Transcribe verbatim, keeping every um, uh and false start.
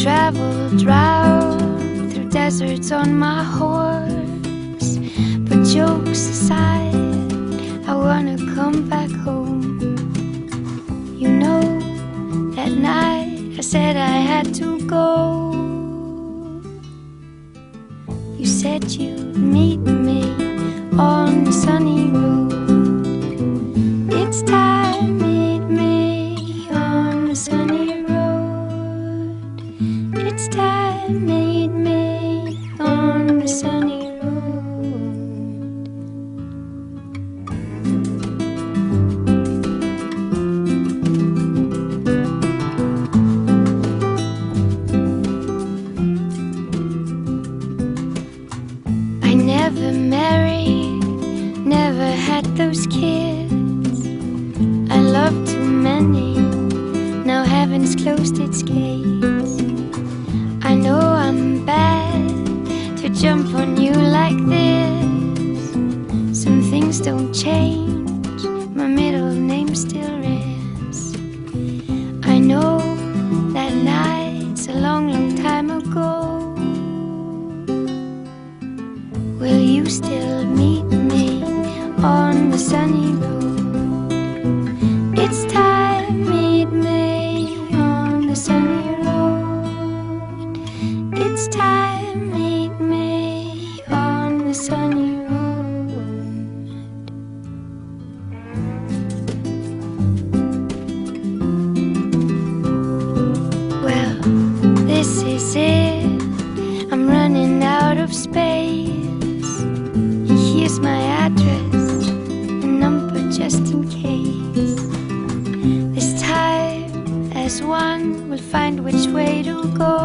traveled round through deserts on my horse, but jokes aside, I wanna come back home. You know, that night I said I had to go. You said you'd meet me on the sunny road. It's time, meet me on the sunny road. It's time, meet me on the sunny road. I never married, never had those kids. I loved too many, now heaven's closed its gates. I know I'm bad to jump on you like this. Some things don't change, my middle name still is. I know that night's a long, long time ago. Will you still meet me on the sunny road? It's time, meet me on the sunny road. It's time, meet me on the sunny road. Well, this is it, I'm running out of space. Here's my address, a number just in case. This time, as one, we'll find which way to go.